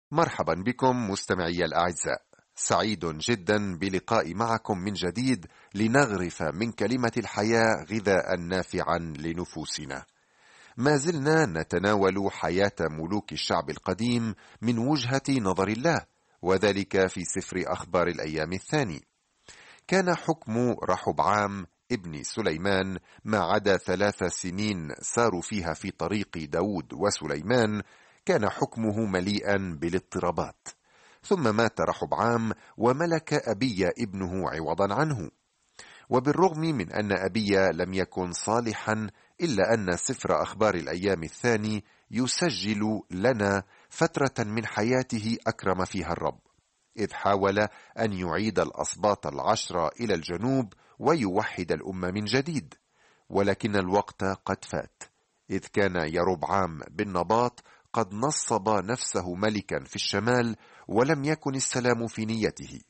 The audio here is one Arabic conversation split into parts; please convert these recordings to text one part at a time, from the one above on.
مرحبا بكم مستمعي الأعزاء، سعيد جدا بلقاء معكم من جديد لنغرف من كلمة الحياة غذاء نافعا لنفوسنا. ما زلنا نتناول حياة ملوك الشعب القديم من وجهة نظر الله، وذلك في سفر أخبار الأيام الثاني. كان حكم رحبعام ابن سليمان ما عدا 3 سنين ساروا فيها في طريق داود وسليمان، كان حكمه مليئا بالاضطرابات. ثم مات رحبعام وملك أبيا ابنه عوضا عنه. وبالرغم من أن أبيا لم يكن صالحا، إلا أن سفر أخبار الأيام الثاني يسجل لنا فترة من حياته أكرم فيها الرب، إذ حاول أن يعيد الأسباط 10 إلى الجنوب ويوحد الأمة من جديد. ولكن الوقت قد فات، إذ كان يربعام بن نباط قد نصب نفسه ملكا في الشمال، ولم يكن السلام في نيته.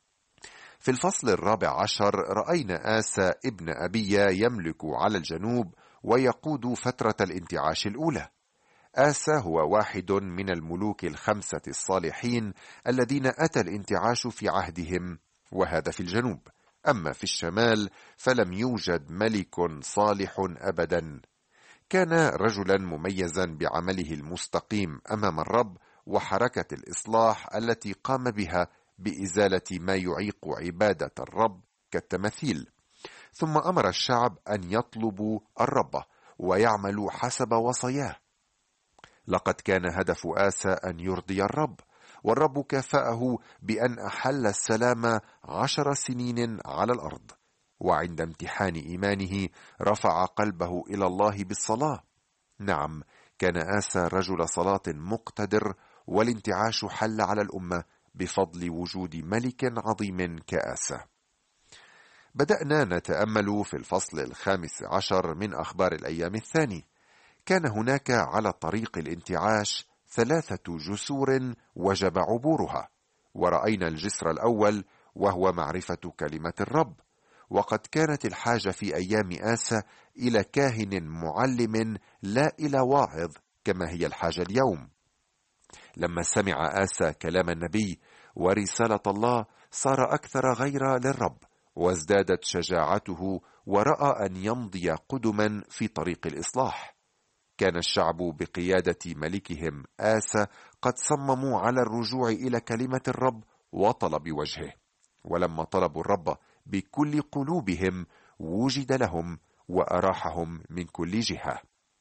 في الفصل 14 رأينا آسى ابن أبيا يملك على الجنوب ويقود فترة الانتعاش الأولى. آسى هو واحد من الملوك 5 الصالحين الذين أتى الانتعاش في عهدهم، وهذا في الجنوب. أما في الشمال فلم يوجد ملك صالح أبدا. كان رجلا مميزا بعمله المستقيم أمام الرب وحركة الإصلاح التي قام بها بإزالة ما يعيق عبادة الرب كالتماثيل. ثم أمر الشعب أن يطلبوا الرب ويعملوا حسب وصاياه. لقد كان هدف آسى أن يرضي الرب، والرب كافأه بأن أحل السلام 10 سنين على الأرض. وعند امتحان إيمانه رفع قلبه إلى الله بالصلاة. نعم، كان آسى رجل صلاة مقتدر، والانتعاش حل على الأمة بفضل وجود ملك عظيم كآسى. بدأنا نتأمل في الفصل 15 من أخبار الأيام الثاني. كان هناك على طريق الانتعاش 3 جسور وجب عبورها، ورأينا الجسر الأول وهو معرفة كلمة الرب. وقد كانت الحاجة في أيام آسى إلى كاهن معلم لا إلى واعظ كما هي الحاجة اليوم. لما سمع آسى كلام النبي ورسالة الله صار أكثر غيرة للرب، وازدادت شجاعته، ورأى أن يمضي قدما في طريق الإصلاح. كان الشعب بقيادة ملكهم آسى قد صمموا على الرجوع إلى كلمة الرب وطلب وجهه، ولما طلبوا الرب بكل قلوبهم وجد لهم وأراحهم من كل جهة.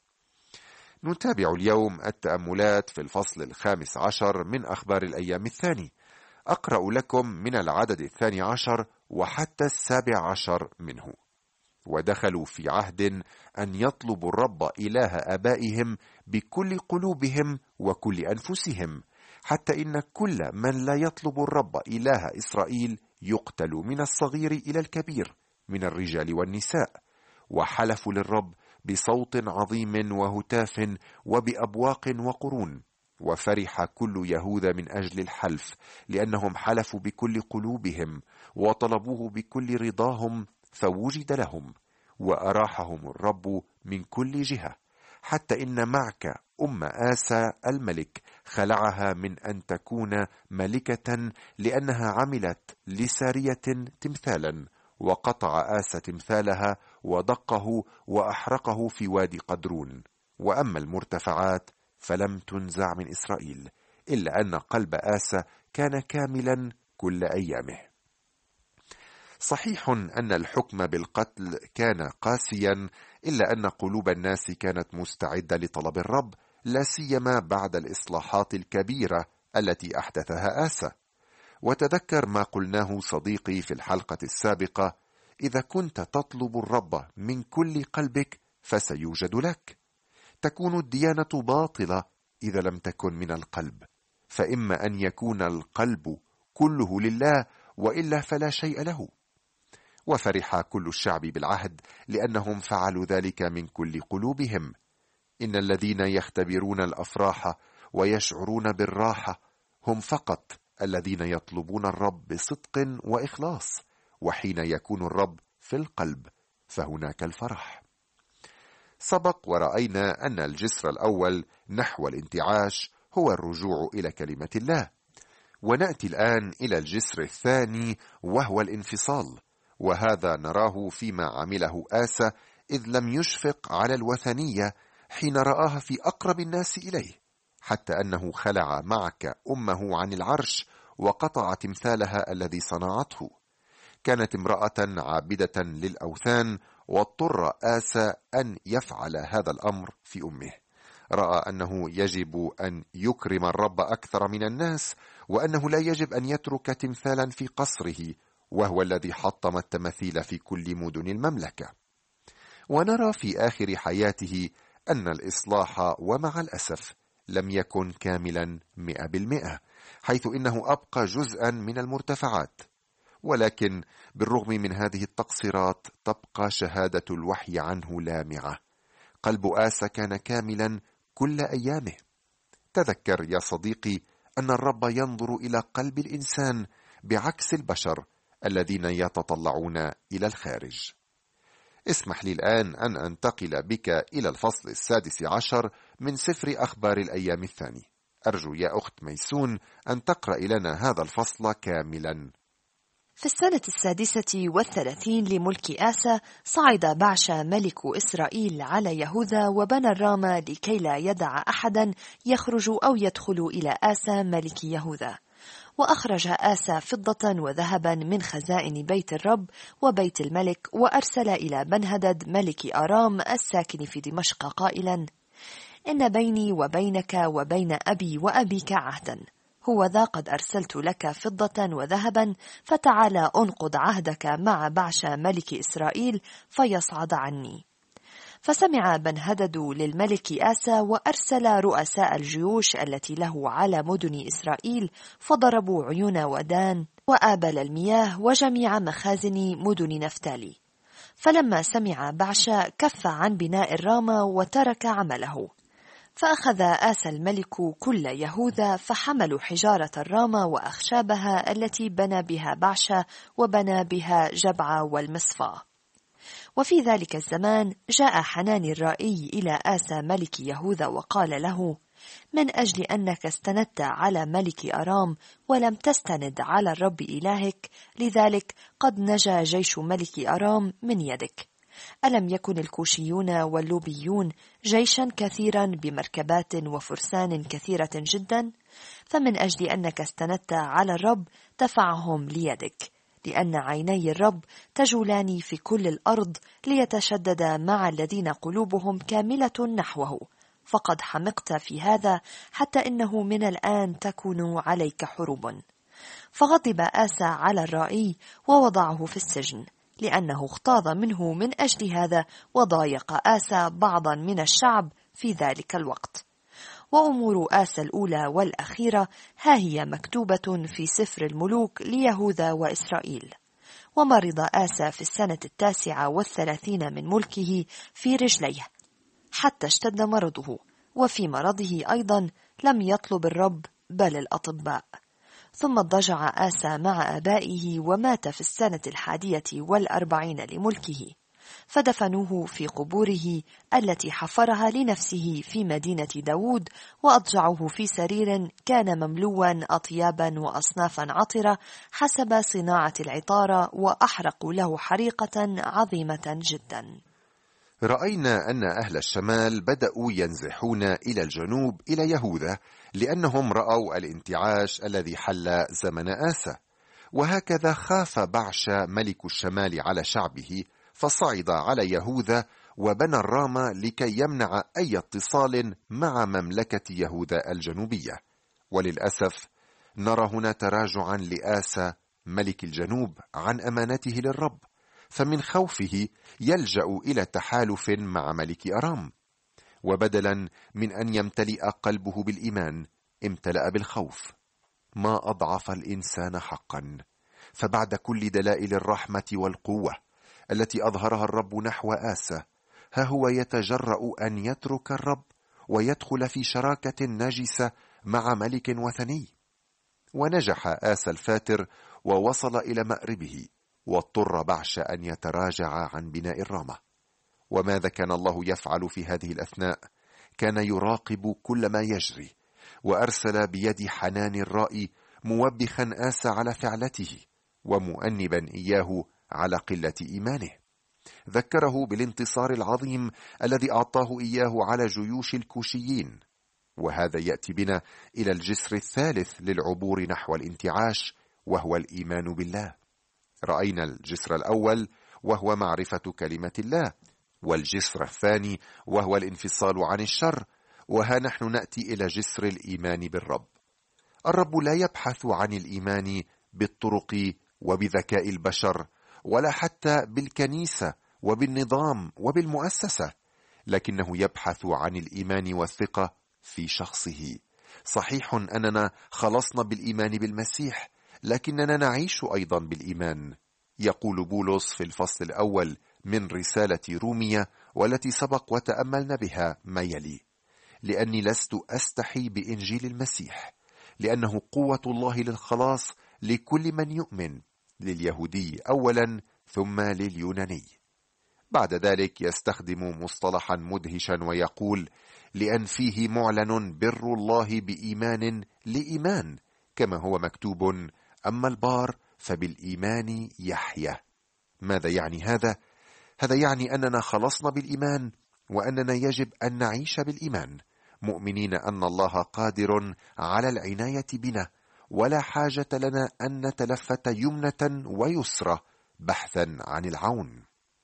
نتابع اليوم التأملات في الفصل 15 من أخبار الأيام الثاني. أقرأ لكم من العدد 12 وحتى 17 منه. ودخلوا في عهد أن يطلبوا الرب إله آبائهم بكل قلوبهم وكل أنفسهم، حتى إن كل من لا يطلب الرب إله إسرائيل يقتل من الصغير إلى الكبير من الرجال والنساء. وحلفوا للرب بصوت عظيم وهتاف وبأبواق وقرون. وفرح كل يهوذا من أجل الحلف، لأنهم حلفوا بكل قلوبهم وطلبوه بكل رضاهم، فوجد لهم وأراحهم الرب من كل جهة. حتى إن معك آسى الملك خلعها من أن تكون ملكة، لأنها عملت لسارية تمثالا، وقطع آسى تمثالها ودقه وأحرقه في وادي قدرون. وأما المرتفعات فلم تنزع من إسرائيل، إلا أن قلب آسى كان كاملا كل أيامه. صحيح أن الحكم بالقتل كان قاسيا، إلا أن قلوب الناس كانت مستعدة لطلب الرب، لا سيما بعد الإصلاحات الكبيرة التي أحدثها آسى. وتذكر ما قلناه صديقي في الحلقة السابقة: إذا كنت تطلب الرب من كل قلبك فسيوجد لك. تكون الديانة باطلة إذا لم تكن من القلب، فإما أن يكون القلب كله لله، وإلا فلا شيء له. وفرح كل الشعب بالعهد، لأنهم فعلوا ذلك من كل قلوبهم. إن الذين يختبرون الأفراح ويشعرون بالراحة هم فقط الذين يطلبون الرب بصدق وإخلاص، وحين يكون الرب في القلب فهناك الفرح. سبق ورأينا أن الجسر الأول نحو الانتعاش هو الرجوع إلى كلمة الله. ونأتي الآن إلى الجسر الثاني، وهو الانفصال، وهذا نراه فيما عمله آسى، إذ لم يشفق على الوثنية حين رآها في أقرب الناس إليه، حتى أنه خلع معك أمه عن العرش وقطع تمثالها الذي صنعته. كانت امرأة عابدة للأوثان، واضطر آسى أن يفعل هذا الأمر في أمه. رأى أنه يجب أن يكرم الرب أكثر من الناس، وأنه لا يجب أن يترك تمثالا في قصره، وهو الذي حطم التماثيل في كل مدن المملكة. ونرى في آخر حياته أن الإصلاح ومع الأسف لم يكن كاملا 100%، حيث إنه أبقى جزءا من المرتفعات. ولكن بالرغم من هذه التقصيرات تبقى شهادة الوحي عنه لامعة. قلب آسى كان كاملا كل أيامه. تذكر يا صديقي أن الرب ينظر إلى قلب الإنسان بعكس البشر الذين يتطلعون إلى الخارج. اسمح لي الآن أن أنتقل بك إلى الفصل 16 من سفر أخبار الأيام الثاني. أرجو يا أخت ميسون أن تقرأ لنا هذا الفصل كاملا. في السنة 36 لملك آسى صعد بعشا ملك إسرائيل على يهوذا وبنى الرام لكي لا يدع أحدا يخرج أو يدخل إلى آسى ملك يهوذا. وأخرج آسى فضة وذهبا من خزائن بيت الرب وبيت الملك، وأرسل إلى بنهدد ملك أرام الساكن في دمشق قائلا: إن بيني وبينك وبين أبي وأبيك عهدا، هو ذا قد أرسلت لك فضة وذهبا، فتعالى أنقض عهدك مع بعشا ملك إسرائيل فيصعد عني. فسمع بنهدد للملك آسى، وأرسل رؤساء الجيوش التي له على مدن إسرائيل، فضربوا عيون ودان وآبل المياه وجميع مخازن مدن نفتالي. فلما سمع بعشا كف عن بناء الرام وترك عمله. فأخذ آسى الملك كل يهوذا، فحملوا حجارة الرام وأخشابها التي بنى بها بعشا، وبنى بها جبعة والمصفى. وفي ذلك الزمان جاء حناني الرائي إلى آسى ملك يهوذا وقال له: من أجل أنك استندت على ملك أرام ولم تستند على الرب إلهك، لذلك قد نجا جيش ملك أرام من يدك. ألم يكن الكوشيون واللوبيون جيشا كثيرا بمركبات وفرسان كثيرة جدا؟ فمن أجل أنك استندت على الرب دفعهم ليدك، لأن عيني الرب تجولان في كل الأرض ليتشدد مع الذين قلوبهم كاملة نحوه. فقد حمقت في هذا، حتى إنه من الآن تكون عليك حروب. فغضب آسى على الرائي ووضعه في السجن، لأنه اغتاظ منه من أجل هذا، وضايق آسى بعضا من الشعب في ذلك الوقت. وأمور آسى الأولى والأخيرة ها هي مكتوبة في سفر الملوك ليهوذا وإسرائيل. ومرض آسى في السنة 39 من ملكه في رجليه، حتى اشتد مرضه، وفي مرضه أيضا لم يطلب الرب بل الأطباء. ثم اضطجع آسى مع آبائه ومات في السنة 41 لملكه، فدفنوه في قبوره التي حفرها لنفسه في مدينة داود، وأضجعوه في سرير كان مملوا أطيابا وأصنافا عطرة حسب صناعة العطارة، وأحرقوا له حريقة عظيمة جدا. رأينا أن أهل الشمال بدأوا ينزحون إلى الجنوب إلى يهوذا، لأنهم رأوا الانتعاش الذي حل زمن آسى. وهكذا خاف بعشا ملك الشمال على شعبه، فصعد على يهوذا وبنى الرام لكي يمنع أي اتصال مع مملكة يهوذا الجنوبية. وللأسف نرى هنا تراجعا لآسى ملك الجنوب عن أمانته للرب، فمن خوفه يلجأ إلى تحالف مع ملك أرام، وبدلا من أن يمتلئ قلبه بالإيمان امتلأ بالخوف. ما أضعف الإنسان حقا، فبعد كل دلائل الرحمة والقوة التي أظهرها الرب نحو آسى، ها هو يتجرأ أن يترك الرب ويدخل في شراكة نجسة مع ملك وثني. ونجح آسى الفاتر ووصل إلى مأربه، واضطر بعشا أن يتراجع عن بناء الرامة. وماذا كان الله يفعل في هذه الأثناء؟ كان يراقب كل ما يجري، وأرسل بيد حنان الرائي موبخا آسى على فعلته ومؤنبا إياه على قلة إيمانه. ذكره بالانتصار العظيم الذي أعطاه إياه على جيوش الكوشيين. وهذا يأتي بنا إلى الجسر الثالث للعبور نحو الانتعاش، وهو الإيمان بالله. رأينا الجسر الأول وهو معرفة كلمة الله، والجسر الثاني وهو الانفصال عن الشر، وها نحن نأتي إلى جسر الإيمان بالرب. الرب لا يبحث عن الإيمان بالطرق وبذكاء البشر، ولا حتى بالكنيسة وبالنظام وبالمؤسسة، لكنه يبحث عن الإيمان والثقة في شخصه. صحيح أننا خلصنا بالإيمان بالمسيح، لكننا نعيش أيضا بالإيمان. يقول بولس في الفصل الأول من رسالة رومية والتي سبق وتأملنا بها ما يلي: لأني لست أستحي بإنجيل المسيح، لأنه قوة الله للخلاص لكل من يؤمن، لليهودي أولا ثم لليوناني. بعد ذلك يستخدم مصطلحا مدهشا ويقول: لأن فيه معلن بر الله بإيمان لإيمان، كما هو مكتوب: أما البار فبالإيمان يحيى. ماذا يعني هذا؟ هذا يعني أننا خلصنا بالإيمان، وأننا يجب أن نعيش بالإيمان، مؤمنين أن الله قادر على العناية بنا، ولا حاجة لنا أن نتلفت يمنة ويسرى بحثا عن العون.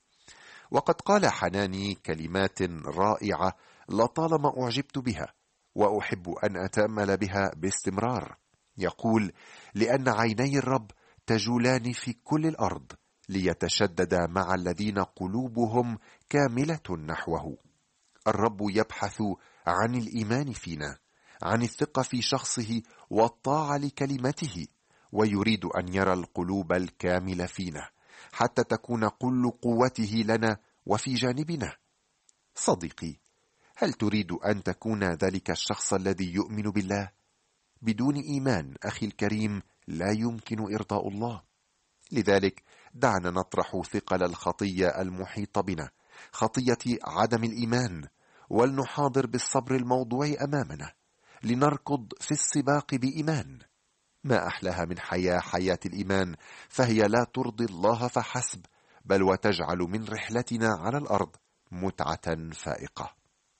وقد قال حناني كلمات رائعة لطالما أعجبت بها، وأحب أن أتأمل بها باستمرار. يقول: لأن عيني الرب تجولان في كل الأرض ليتشدد مع الذين قلوبهم كاملة نحوه. الرب يبحث عن الإيمان فينا، عن الثقة في شخصه والطاعة لكلمته، ويريد أن يرى القلوب الكاملة فينا حتى تكون كل قوته لنا وفي جانبنا. صديقي، هل تريد أن تكون ذلك الشخص الذي يؤمن بالله؟ بدون إيمان أخي الكريم لا يمكن إرضاء الله. لذلك دعنا نطرح ثقل الخطية المحيطة بنا، خطية عدم الإيمان، ولنحاضر بالصبر الموضوع أمامنا لنركض في السباق بإيمان. ما أحلاها من حياة الإيمان، فهي لا ترضي الله فحسب، بل وتجعل من رحلتنا على الأرض متعة فائقة.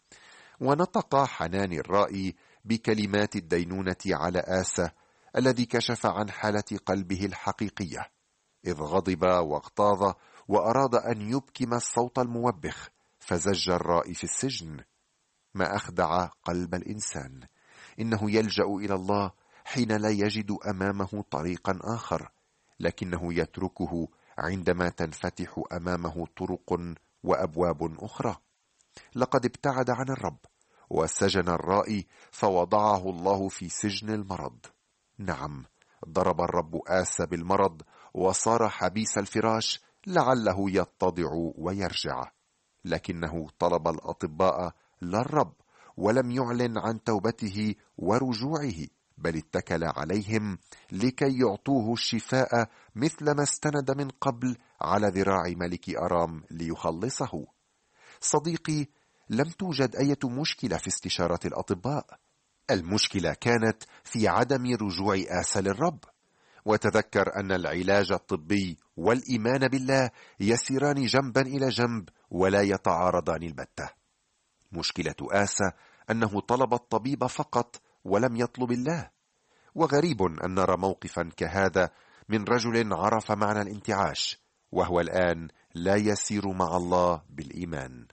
ونطق حناني الرائي بكلمات الدينونة على آسى الذي كشف عن حالة قلبه الحقيقية، إذ غضب واغتاظ وأراد أن يبكم الصوت الموبخ، فزج الرائي في السجن. ما أخدع قلب الإنسان، إنه يلجأ إلى الله حين لا يجد أمامه طريقا آخر، لكنه يتركه عندما تنفتح أمامه طرق وأبواب أخرى. لقد ابتعد عن الرب وسجن الرائي، فوضعه الله في سجن المرض. نعم، ضرب الرب آسى بالمرض وصار حبيس الفراش لعله يتضع ويرجع، لكنه طلب الأطباء لا الرب، ولم يعلن عن توبته ورجوعه، بل اتكل عليهم لكي يعطوه الشفاء مثلما استند من قبل على ذراع ملك أرام ليخلصه. صديقي، لم توجد أي مشكلة في استشارة الأطباء. المشكلة كانت في عدم رجوع آسى للرب. وتذكر أن العلاج الطبي والإيمان بالله يسيران جنبا إلى جنب ولا يتعارضان البتة. مشكلة آسى أنه طلب الطبيب فقط ولم يطلب الله. وغريب أن نرى موقفا كهذا من رجل عرف معنى الانتعاش، وهو الآن لا يسير مع الله بالإيمان.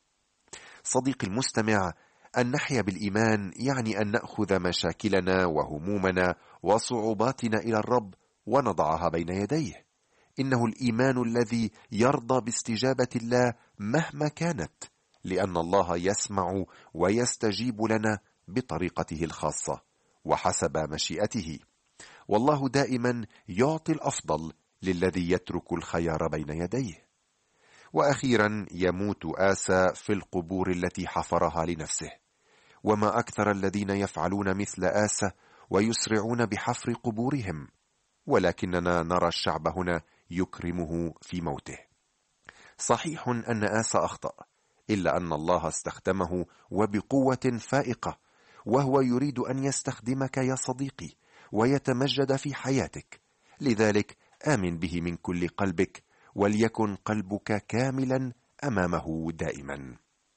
صديقي المستمع، أن نحيا بالإيمان يعني أن نأخذ مشاكلنا وهمومنا وصعوباتنا إلى الرب ونضعها بين يديه. إنه الإيمان الذي يرضى باستجابة الله مهما كانت، لأن الله يسمع ويستجيب لنا بطريقته الخاصة وحسب مشيئته، والله دائما يعطي الأفضل للذي يترك الخيار بين يديه. وأخيرا يموت آسى في القبور التي حفرها لنفسه. وما أكثر الذين يفعلون مثل آسى ويسرعون بحفر قبورهم، ولكننا نرى الشعب هنا يكرمه في موته. صحيح أن آسى أخطأ، إلا أن الله استخدمه وبقوة فائقة، وهو يريد أن يستخدمك يا صديقي ويتمجد في حياتك. لذلك آمن به من كل قلبك، وليكن قلبك كاملا أمامه دائما.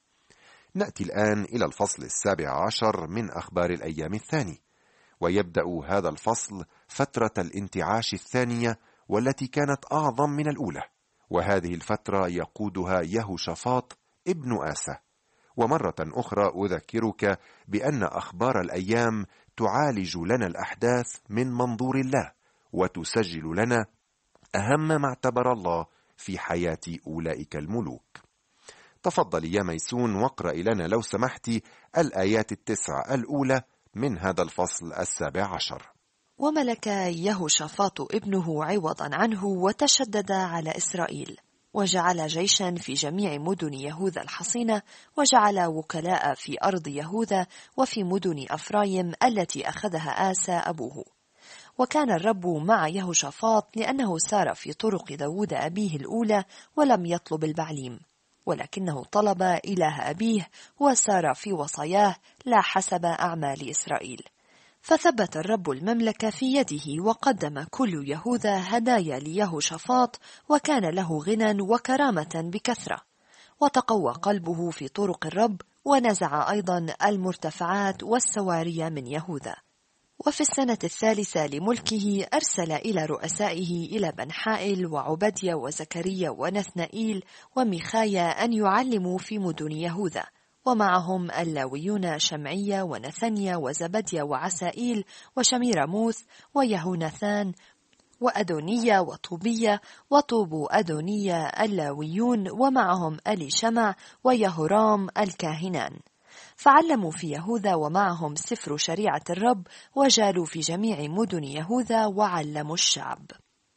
نأتي الآن إلى الفصل 17 من أخبار الأيام الثاني، ويبدأ هذا الفصل فترة الانتعاش الثانية والتي كانت أعظم من الأولى، وهذه الفترة يقودها يهوشافاط ابن آسى. ومرة أخرى أذكرك بأن أخبار الأيام تعالج لنا الأحداث من منظور الله، وتسجل لنا أهم ما اعتبر الله في حياة أولئك الملوك. تفضل يا ميسون واقرأ لنا لو سمحت الآيات 9 الأولى من هذا الفصل 17. وملك يهوشافاط ابنه عوضا عنه وتشدد على إسرائيل، وجعل جيشا في جميع مدن يهوذا الحصينة، وجعل وكلاء في أرض يهوذا وفي مدن أفرايم التي أخذها آسى أبوه. وكان الرب مع يهوشافاط لأنه سار في طرق داود أبيه الأولى ولم يطلب البعليم، ولكنه طلب إله أبيه وسار في وصاياه لا حسب أعمال إسرائيل. فثبت الرب المملكة في يده، وقدم كل يهوذا هدايا ليهوشافاط، وكان له غنى وكرامة بكثرة. وتقوى قلبه في طرق الرب، ونزع أيضا المرتفعات والسواري من يهوذا. وفي السنة 3 لملكه أرسل إلى رؤسائه إلى بنحائل وعبديا وزكريا ونثنائيل وميخايا أن يعلموا في مدن يهوذا، ومعهم اللاويون شمعية ونثنيا وزبديا وعسائيل وشميرموث ويهوناثان وأدونية وطوبية وطوب أدونية اللاويون، ومعهم أليشمع ويهورام الكاهنان. فعلموا في يهوذا ومعهم سفر شريعة الرب، وجالوا في جميع مدن يهوذا وعلموا الشعب.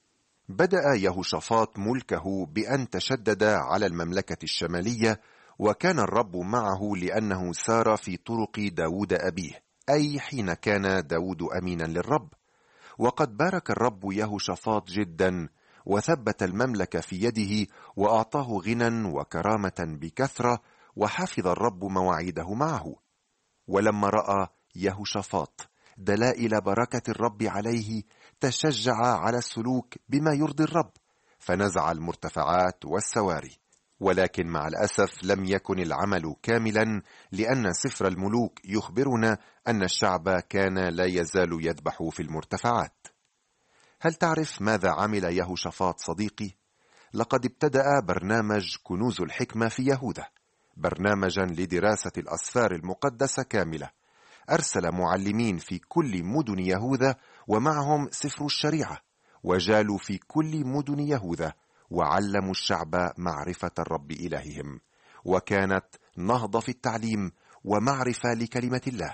بدأ يهوشافاط ملكه بأن تشدد على المملكة الشمالية، وكان الرب معه لأنه سار في طرق داود أبيه، أي حين كان داود أمينا للرب. وقد بارك الرب يهوشافاط جدا، وثبت المملكة في يده، وأعطاه غنى وكرامة بكثرة، وحفظ الرب مواعيده معه. ولما رأى يهوشافاط دلائل بركة الرب عليه، تشجع على السلوك بما يرضي الرب، فنزع المرتفعات والسواري. ولكن مع الأسف لم يكن العمل كاملا، لأن سفر الملوك يخبرنا أن الشعب كان لا يزال يذبح في المرتفعات. هل تعرف ماذا عمل يهوشافاط صديقي؟ لقد ابتدأ برنامج كنوز الحكمة في يهوذا، برنامجا لدراسة الأسفار المقدسة كاملة. أرسل معلمين في كل مدن يهوذا ومعهم سفر الشريعة، وجالوا في كل مدن يهوذا وعلموا الشعب معرفة الرب إلههم، وكانت نهضة في التعليم ومعرفة لكلمة الله.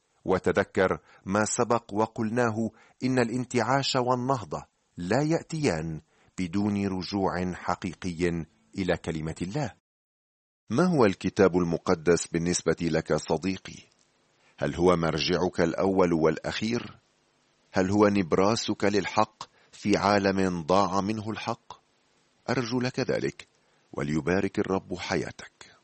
وتذكر ما سبق وقلناه، إن الانتعاش والنهضة لا يأتيان بدون رجوع حقيقي إلى كلمة الله. ما هو الكتاب المقدس بالنسبة لك صديقي؟ هل هو مرجعك الأول والأخير؟ هل هو نبراسك للحق في عالم ضاع منه الحق؟ أرجو لك ذلك، وليبارك الرب حياتك.